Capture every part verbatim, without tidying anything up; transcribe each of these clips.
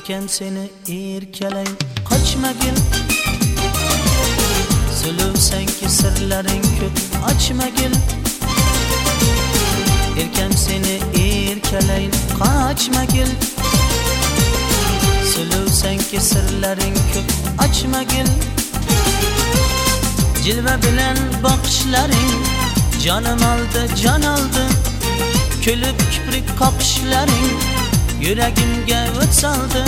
Erken seni erkeleyin kaçma gel. Söylevsen ki sırların köp açma gel. Erken seni erkeleyin kaçma gel. Söylevsen ki sırların köp açma gel. Cilve bilen bakışların canım aldı can aldı. Külüp küprik kapışların yüreğimge öt saldı.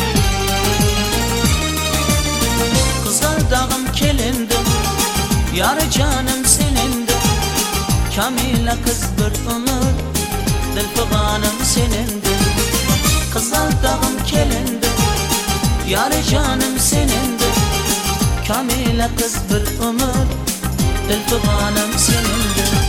Kızlar dağım kelindim, yarı canım senindim. Kamila kız bir ömür, dilfiganım senindim. Kızlar dağım kelindim, yarı canım senindim. Kamila kız bir ömür, dilfiganım senindim.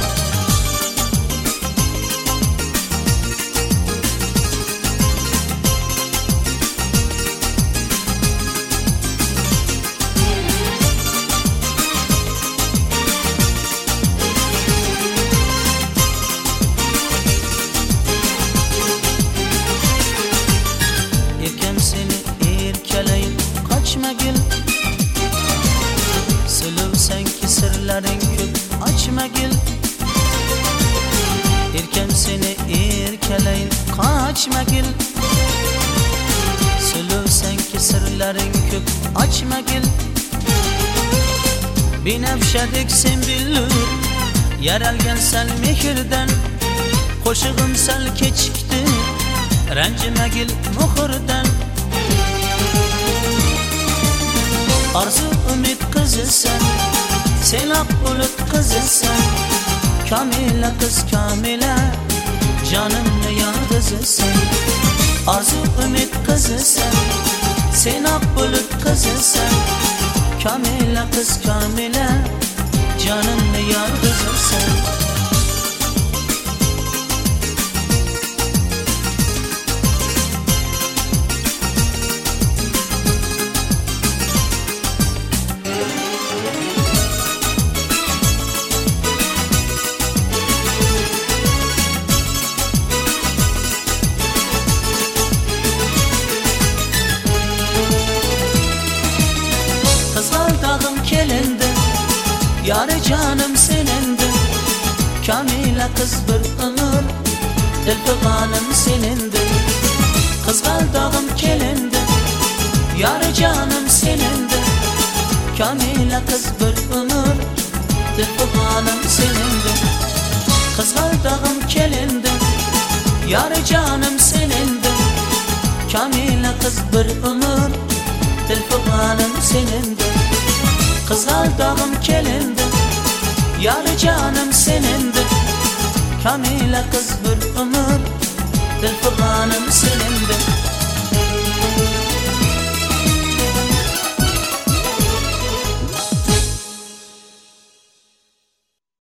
Kaçma gel. Söylevsen ki sırların köp açma gel. Erken seni erkeleyin kaçma gel. Söylevsen ki sırların köp açma gel. Binafşadik sen bilir, yaralgan sal mehirden. Qo'shig'im sal kechikdi, ranjima gel muhurdan. Arzu ümit kızısan, sen ak bulut kızısan. Kamila kız Kamila, canımın yıldızısın. Arzu ümit kızısan, sen ak bulut kızısan. Kamila kız Kamila, canımın yıldızısın. Kızlar dağım kelindi, yarı canım senindi. Kamila kız bir ömür, dilfiganım senindi. Kızlar dağım kelindi, yarı canım senindi. Kamila kız bir ömür, dilfiganım senindi. Kızlar dağım kelindi, yarı canım senindi. Kamila kız bir ömür, dilfiganım senindi. Kızlar dağım kelindi, yarı canım senindi. Kamila kız bir ömür, dilfiganım senindi.